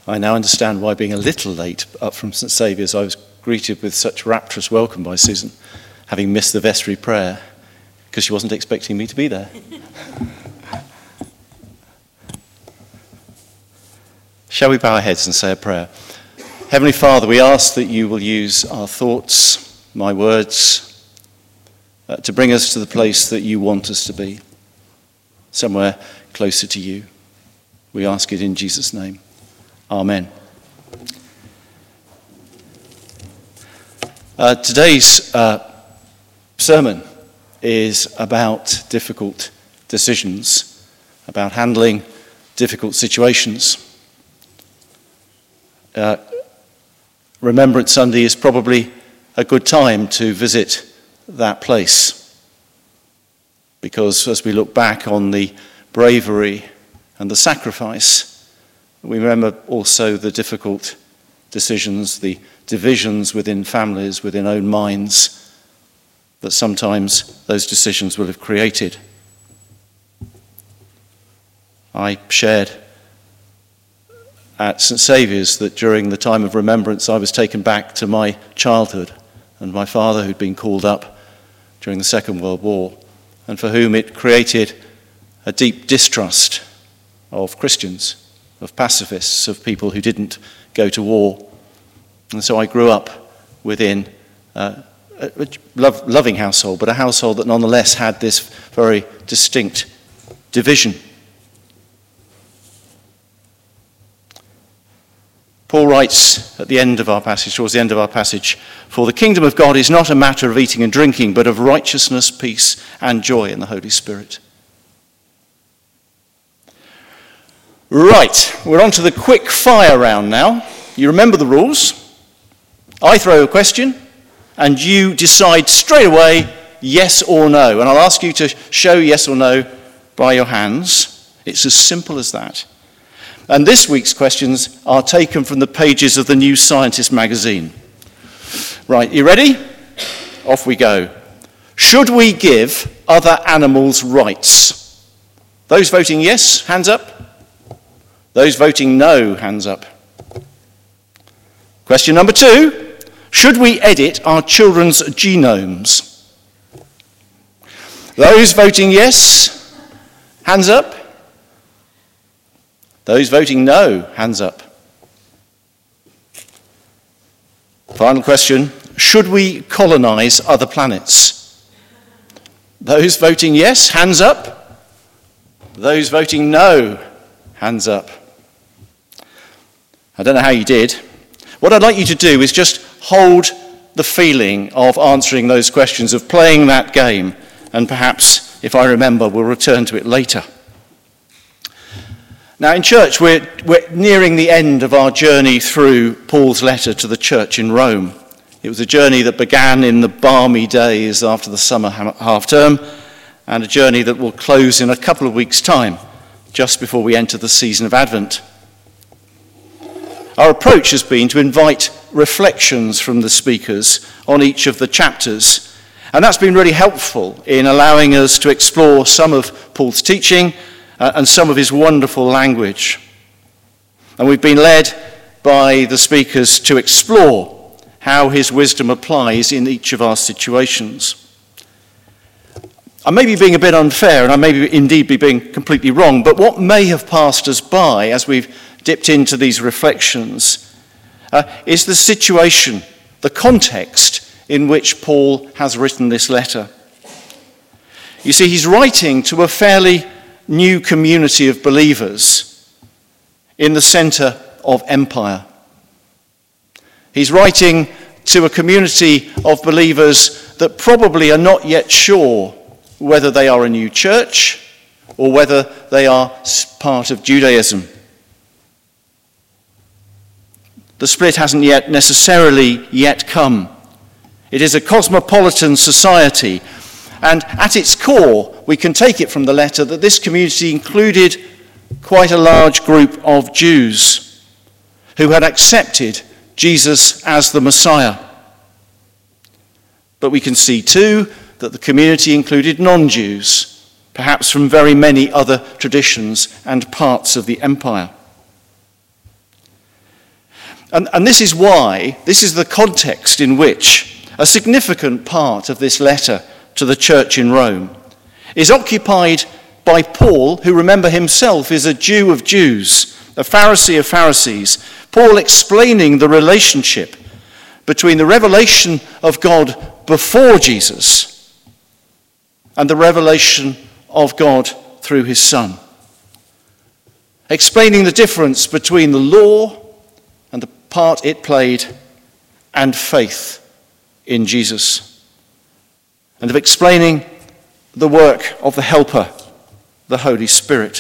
I now understand why, being a little late up from St Saviour's, I was greeted with such rapturous welcome by Susan, having missed the vestry prayer, because she wasn't expecting me to be there. Shall we bow our heads and say a prayer? Heavenly Father, we ask that you will use our thoughts, my words, to bring us to the place that you want us to be, somewhere closer to you. We ask it in Jesus' name. Amen. Today's sermon is about difficult decisions, about handling difficult situations. Remembrance Sunday is probably a good time to visit that place, because as we look back on the bravery and the sacrifice, we remember also the difficult decisions, the divisions within families, within own minds, that sometimes those decisions will have created. I shared at St Saviour's that during the time of remembrance I was taken back to my childhood and my father, who'd been called up during the Second World War, and for whom it created a deep distrust of Christians, of pacifists, of people who didn't go to war. And so I grew up within a loving household, but a household that nonetheless had this very distinct division. Paul writes at the end of our passage, towards the end of our passage, "For the kingdom of God is not a matter of eating and drinking, but of righteousness, peace, and joy in the Holy Spirit." Right, we're on to the quick fire round now. You remember the rules. I throw a question, and you decide straight away yes or no. And I'll ask you to show yes or no by your hands. It's as simple as that. And this week's questions are taken from the pages of the New Scientist magazine. Right, you ready? Off we go. Should we give other animals rights? Those voting yes, hands up. Those voting no, hands up. Question number 2. Should we edit our children's genomes? Those voting yes, hands up. Those voting no, hands up. Final question. Should we colonize other planets? Those voting yes, hands up. Those voting no, hands up. I don't know how you did. What I'd like you to do is just hold the feeling of answering those questions, of playing that game, and perhaps, if I remember, we'll return to it later. Now, in church, we're nearing the end of our journey through Paul's letter to the church in Rome. It was a journey that began in the balmy days after the summer half-term, and a journey that will close in a couple of weeks' time, just before we enter the season of Advent. Our approach has been to invite reflections from the speakers on each of the chapters, and that's been really helpful in allowing us to explore some of Paul's teaching and some of his wonderful language. And we've been led by the speakers to explore how his wisdom applies in each of our situations. I may be being a bit unfair, and I may indeed be being completely wrong, but what may have passed us by as we've dipped into these reflections is the situation, the context in which Paul has written this letter. You see, he's writing to a fairly new community of believers in the center of empire. He's writing to a community of believers that probably are not yet sure whether they are a new church or whether they are part of Judaism. The split hasn't yet necessarily yet come. It is a cosmopolitan society, and at its core, we can take it from the letter that this community included quite a large group of Jews who had accepted Jesus as the Messiah. But we can see too that the community included non-Jews, perhaps from very many other traditions and parts of the empire. And this is the context in which a significant part of this letter to the church in Rome is occupied by Paul, who, remember, himself is a Jew of Jews, a Pharisee of Pharisees. Paul explaining the relationship between the revelation of God before Jesus and the revelation of God through his Son. Explaining the difference between the law and the part it played and faith in Jesus. And of explaining the work of the Helper, the Holy Spirit.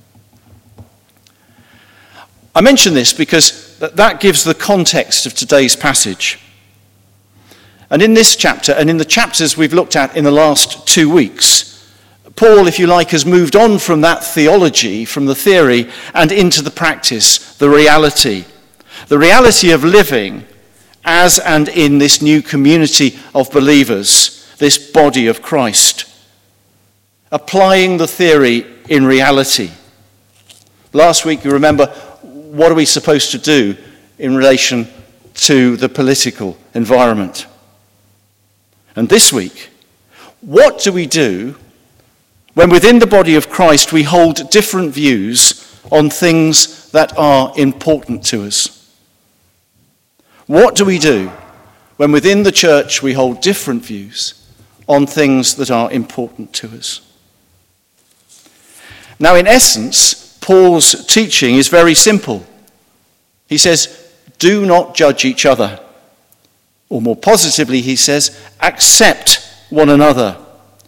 I mention this because that gives the context of today's passage. And in this chapter, and in the chapters we've looked at in the last 2 weeks, Paul, if you like, has moved on from that theology, from the theory, and into the practice, the reality of living as and in this new community of believers, this body of Christ. Applying the theory in reality. Last week, you remember, what are we supposed to do in relation to the political environment? And this week, what do we do when within the body of Christ we hold different views on things that are important to us? What do we do when within the church we hold different views on things that are important to us? Now, in essence, Paul's teaching is very simple. He says, do not judge each other. Or more positively, he says, accept one another.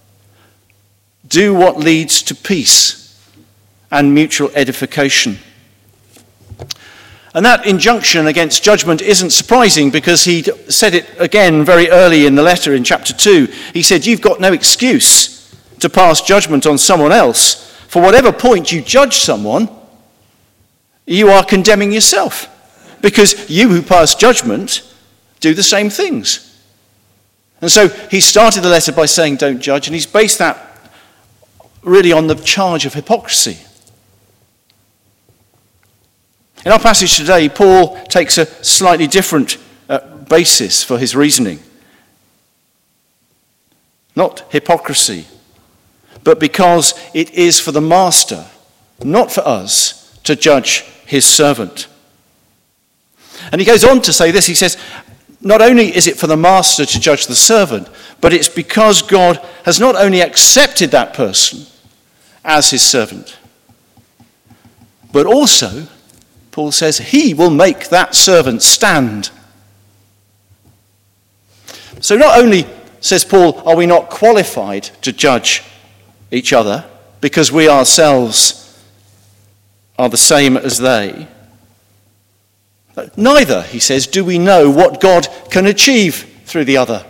Do what leads to peace and mutual edification. And that injunction against judgment isn't surprising because he said it again very early in the letter in chapter 2. He said, you've got no excuse to pass judgment on someone else. For whatever point you judge someone, you are condemning yourself. Because you who pass judgment do the same things. And so he started the letter by saying don't judge, and he's based that really on the charge of hypocrisy. In our passage today, Paul takes a slightly different basis for his reasoning. Not hypocrisy, but because it is for the master, not for us, to judge his servant. And he goes on to say this, he says, not only is it for the master to judge the servant, but it's because God has not only accepted that person as his servant, but also, Paul says, he will make that servant stand. So not only, says Paul, are we not qualified to judge each other because we ourselves are the same as they, neither, he says, do we know what God can achieve through the other.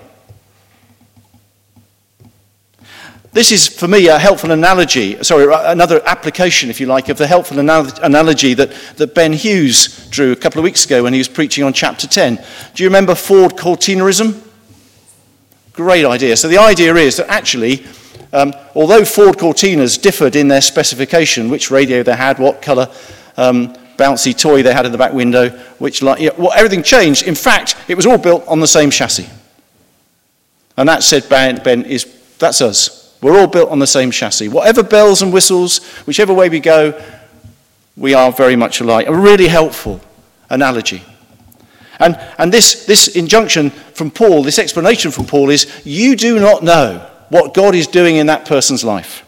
This is, for me, a helpful another application, if you like, of the helpful analogy that Ben Hughes drew a couple of weeks ago when he was preaching on chapter 10. Do you remember Ford Cortinarism? Great idea. So the idea is that actually, although Ford Cortinas differed in their specification, which radio they had, what colour bouncy toy they had in the back window, which light, everything changed. In fact, it was all built on the same chassis. And that, said Ben, that's us. We're all built on the same chassis. Whatever bells and whistles, whichever way we go, we are very much alike. A really helpful analogy. And this injunction from Paul, this explanation from Paul is, you do not know what God is doing in that person's life.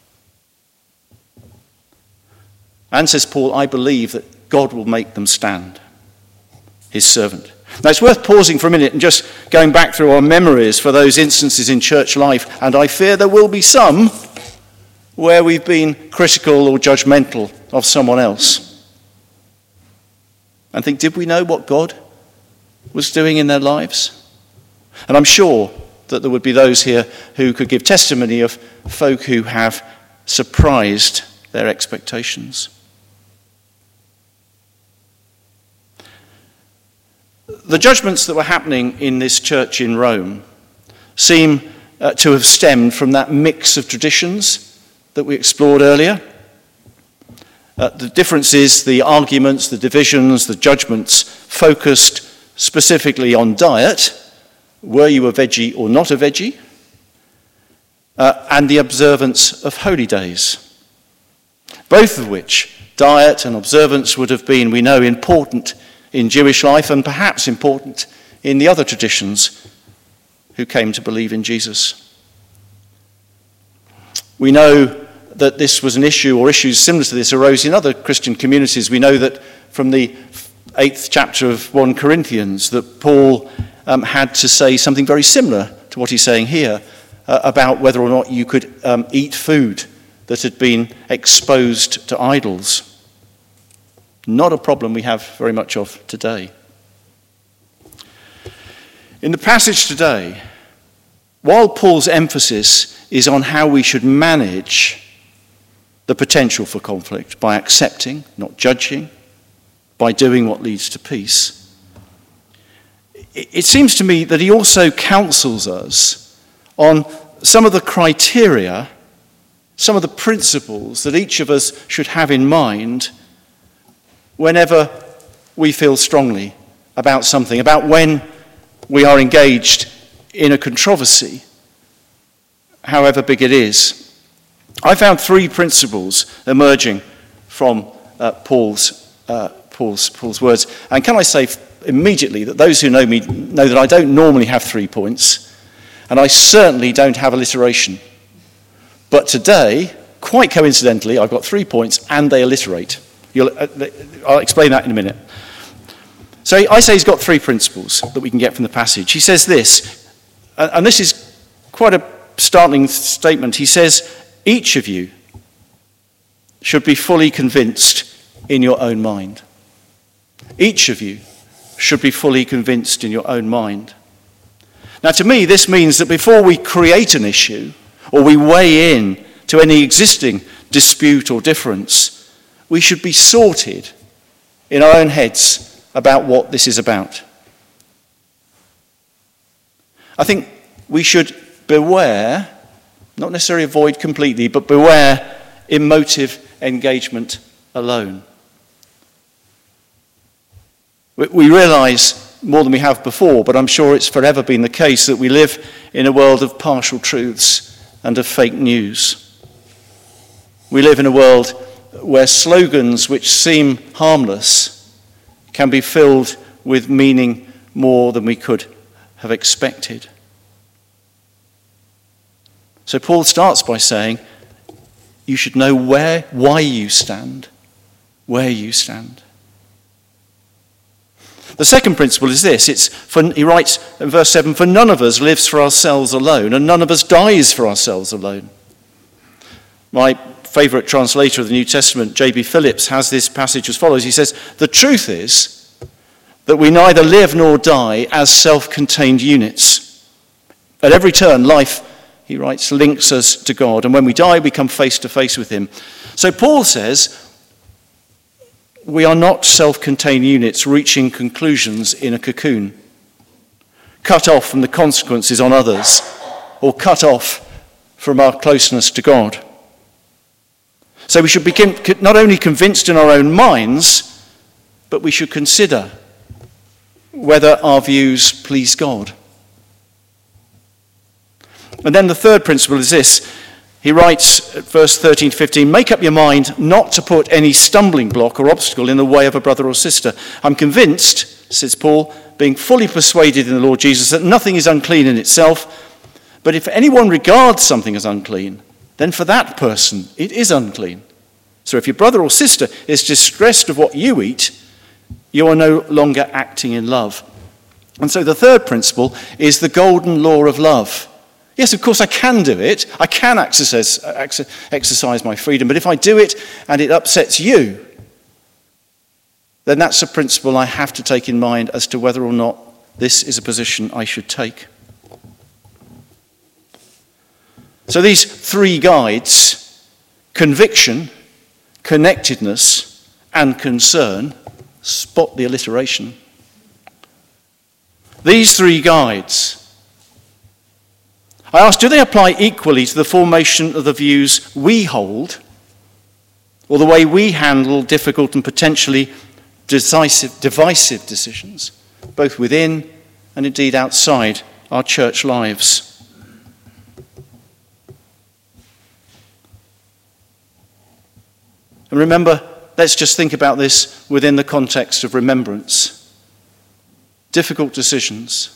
And says Paul, I believe that God will make them stand, his servant. Now it's worth pausing for a minute and just going back through our memories for those instances in church life, and I fear there will be some where we've been critical or judgmental of someone else. And think, did we know what God was doing in their lives? And I'm sure that there would be those here who could give testimony of folk who have surprised their expectations. The judgments that were happening in this church in Rome seem to have stemmed from that mix of traditions that we explored earlier. The difference is the arguments, the divisions, the judgments focused specifically on diet. Were you a veggie or not a veggie? And the observance of holy days. Both of which, diet and observance, would have been, we know, important in Jewish life and perhaps important in the other traditions who came to believe in Jesus. We know that this was an issue, or issues similar to this arose in other Christian communities. We know that from the 8th chapter of 1 Corinthians that Paul had to say something very similar to what he's saying here about whether or not you could eat food that had been exposed to idols. Not a problem we have very much of today. In the passage today, while Paul's emphasis is on how we should manage the potential for conflict by accepting, not judging, by doing what leads to peace, it seems to me that he also counsels us on some of the criteria, some of the principles that each of us should have in mind whenever we feel strongly about something, about when we are engaged in a controversy, however big it is. I found 3 principles emerging from Paul's words. And can I say immediately that those who know me know that I don't normally have 3 points, and I certainly don't have alliteration. But today, quite coincidentally, I've got 3 points and they alliterate. I'll explain that in a minute. So I say he's got 3 principles that we can get from the passage. He says this, and this is quite a startling statement. He says, each of you should be fully convinced in your own mind. Each of you should be fully convinced in your own mind. Now, to me, this means that before we create an issue or we weigh in to any existing dispute or difference, we should be sorted in our own heads about what this is about. I think we should beware, not necessarily avoid completely, but beware emotive engagement alone. We realise more than we have before, but I'm sure it's forever been the case that we live in a world of partial truths and of fake news. We live in a world where slogans which seem harmless can be filled with meaning more than we could have expected. So Paul starts by saying, you should know why you stand, where you stand. The second principle is this. He writes in verse 7, for none of us lives for ourselves alone, and none of us dies for ourselves alone. My favourite translator of the New Testament, J.B. Phillips, has this passage as follows. He says, the truth is that we neither live nor die as self-contained units. At every turn, life, he writes, links us to God, and when we die, we come face to face with him. So Paul says, we are not self-contained units reaching conclusions in a cocoon, cut off from the consequences on others, or cut off from our closeness to God. So we should be not only convinced in our own minds, but we should consider whether our views please God. And then the third principle is this. He writes at verse 13 to 15, make up your mind not to put any stumbling block or obstacle in the way of a brother or sister. I'm convinced, says Paul, being fully persuaded in the Lord Jesus, that nothing is unclean in itself, but if anyone regards something as unclean, then for that person it is unclean. So if your brother or sister is distressed of what you eat, you are no longer acting in love. And so the third principle is the golden law of love. Yes, of course I can do it. I can exercise my freedom. But if I do it and it upsets you, then that's a principle I have to take in mind as to whether or not this is a position I should take. So these 3 guides, conviction, connectedness, and concern, spot the alliteration. These 3 guides, I ask, do they apply equally to the formation of the views we hold or the way we handle difficult and potentially divisive decisions, both within and indeed outside our church lives. And remember, let's just think about this within the context of remembrance. Difficult decisions.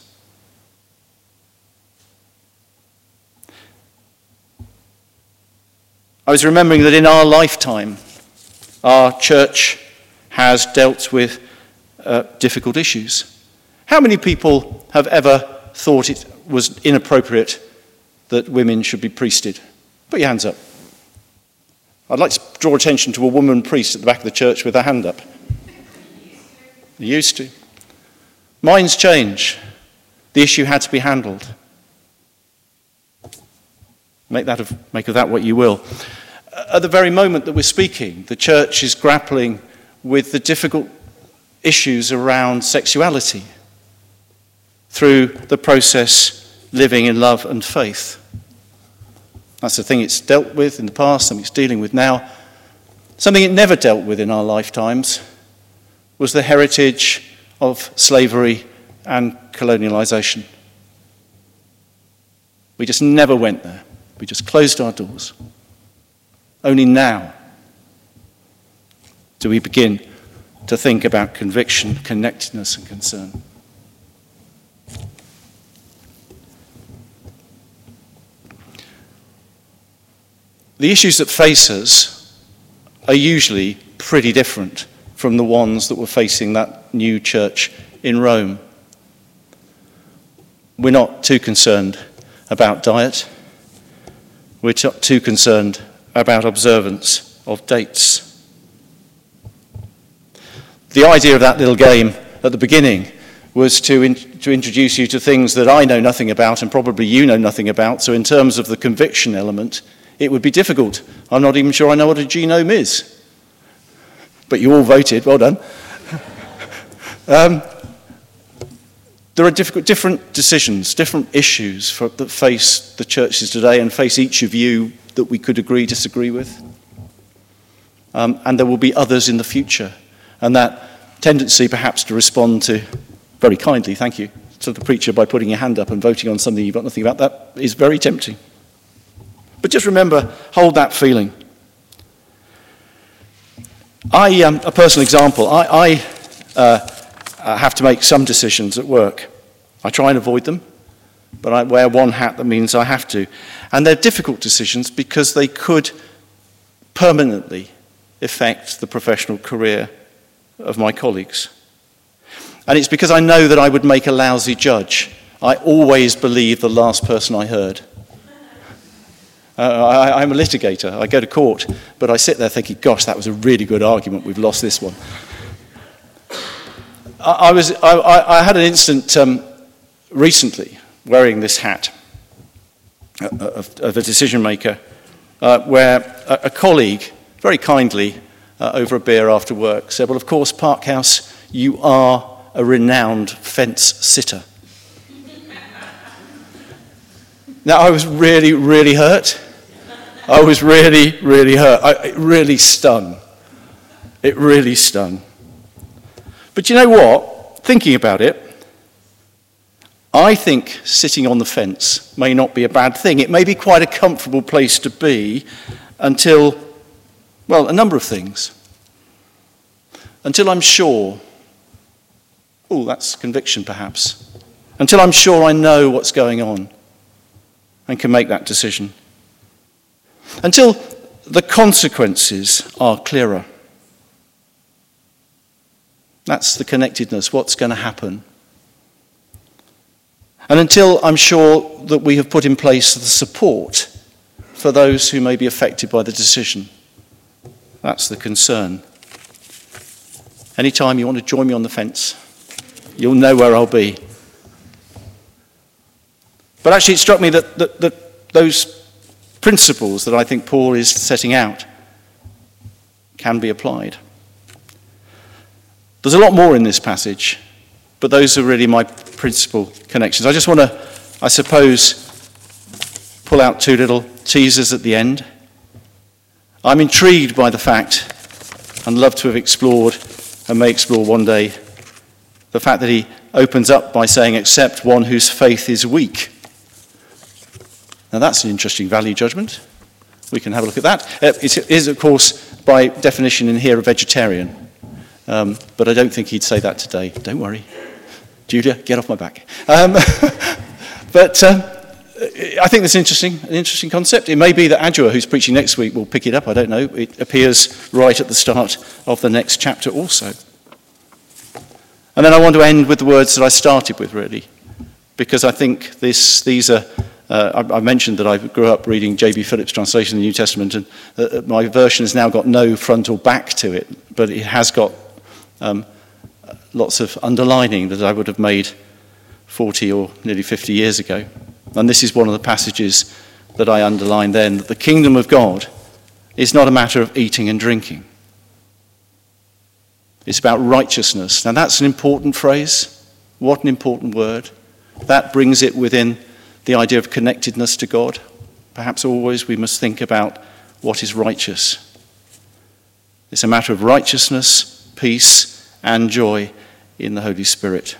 I was remembering that in our lifetime, our church has dealt with difficult issues. How many people have ever thought it was inappropriate that women should be priested? Put your hands up. I'd like to draw attention to a woman priest at the back of the church with her hand up. You used to. Minds change. The issue had to be handled. Make of that what you will. At the very moment that we're speaking, the church is grappling with the difficult issues around sexuality through the process living in love and faith. That's the thing it's dealt with in the past, something it's dealing with now. Something it never dealt with in our lifetimes was the heritage of slavery and colonialisation. We just never went there. We just closed our doors. Only now do we begin to think about conviction, connectedness, and concern. The issues that face us are usually pretty different from the ones that were facing that new church in Rome. We're not too concerned about diet. We're not too concerned about observance of dates. The idea of that little game at the beginning was to introduce you to things that I know nothing about and probably you know nothing about. So in terms of the conviction element, it would be difficult. I'm not even sure I know what a genome is. But you all voted, well done. There are different decisions, different issues that face the churches today and face each of you that we could agree, disagree with. And there will be others in the future. And that tendency perhaps to respond to, very kindly, thank you, to the preacher by putting your hand up and voting on something you've got nothing about, that is very tempting. But just remember, hold that feeling. A personal example, I have to make some decisions at work. I try and avoid them, but I wear one hat that means I have to. And they're difficult decisions because they could permanently affect the professional career of my colleagues. And it's because I know that I would make a lousy judge. I always believe the last person I heard. I'm a litigator. I go to court, but I sit there thinking, gosh, that was a really good argument. We've lost this one. I had an incident recently wearing this hat of a decision maker where a colleague very kindly over a beer after work said, well, of course, Parkhouse, you are a renowned fence sitter. Now, I was really, really hurt. I was really, really hurt. It really stung. It really stung. But you know what? Thinking about it, I think sitting on the fence may not be a bad thing. It may be quite a comfortable place to be until, well, a number of things. Until I'm sure, that's conviction perhaps. Until I'm sure I know what's going on and can make that decision. Until the consequences are clearer. That's the connectedness, what's going to happen. And until I'm sure that we have put in place the support for those who may be affected by the decision. That's the concern. Anytime you want to join me on the fence, you'll know where I'll be. But actually it struck me that those principles that I think Paul is setting out can be applied. There's a lot more in this passage, but those are really my principal connections. I just want to, I suppose, pull out two little teasers at the end. I'm intrigued by the fact, and love to have explored, and may explore one day, the fact that he opens up by saying, except one whose faith is weak. Now that's an interesting value judgment. We can have a look at that. It is, of course, by definition in here, a vegetarian. But I don't think he'd say that today. Don't worry. Julia, get off my back. But I think that's an interesting concept. It may be that Adjua, who's preaching next week, will pick it up. I don't know. It appears right at the start of the next chapter also. And then I want to end with the words that I started with, really, because I think these are... I mentioned that I grew up reading J.B. Phillips' translation of the New Testament, and my version has now got no front or back to it, but it has got lots of underlining that I would have made 40 or nearly 50 years ago. And this is one of the passages that I underlined then, that the kingdom of God is not a matter of eating and drinking. It's about righteousness. Now that's an important phrase. What an important word. That brings it within the idea of connectedness to God. Perhaps always we must think about what is righteous. It's a matter of righteousness, peace, and joy in the Holy Spirit.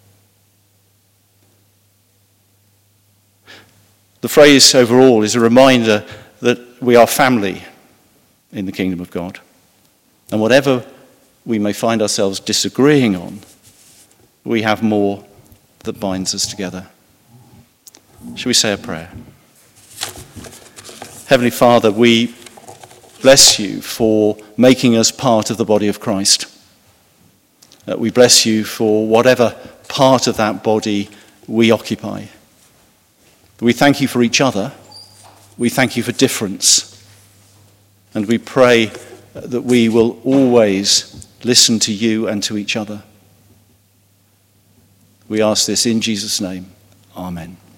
The phrase overall is a reminder that we are family in the kingdom of God. And whatever we may find ourselves disagreeing on, we have more that binds us together. Shall we say a prayer? Heavenly Father, we bless you for making us part of the body of Christ. We bless you for whatever part of that body we occupy. We thank you for each other. We thank you for difference. And we pray that we will always listen to you and to each other. We ask this in Jesus' name. Amen.